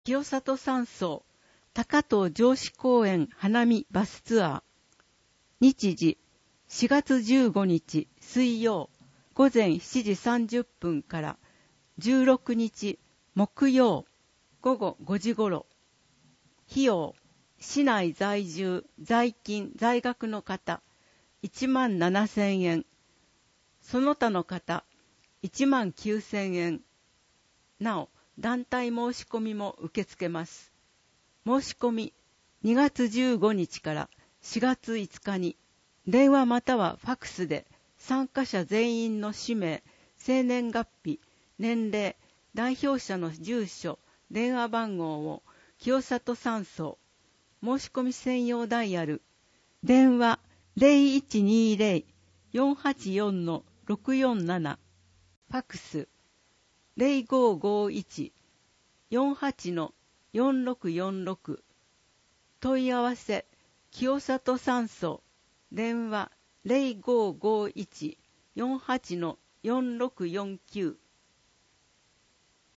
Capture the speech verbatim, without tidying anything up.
清里山荘高遠城址公園花見バスツアー。日時しがつじゅうごにち水曜午前しちじさんじゅっぷんからじゅうろくにち木曜午後ごじ頃。費用、市内在住、在勤、在学の方いちまんななせんえん、その他の方いちまんきゅうせんえん。なお、団体申し込みも受け付けます。申し込みにがつじゅうごにちからしがついつかに電話またはファクスで参加者全員の氏名、生年月日、年齢、代表者の住所、電話番号を清里山荘申し込み専用ダイヤル電話 ゼロいちにゼロ よんはちよん ろくよんなな ファクス ゼロごごいち よんはち よんろくよんろく 問い合わせ清里山荘電話 ゼロごごいち よんはち よんろくよんきゅう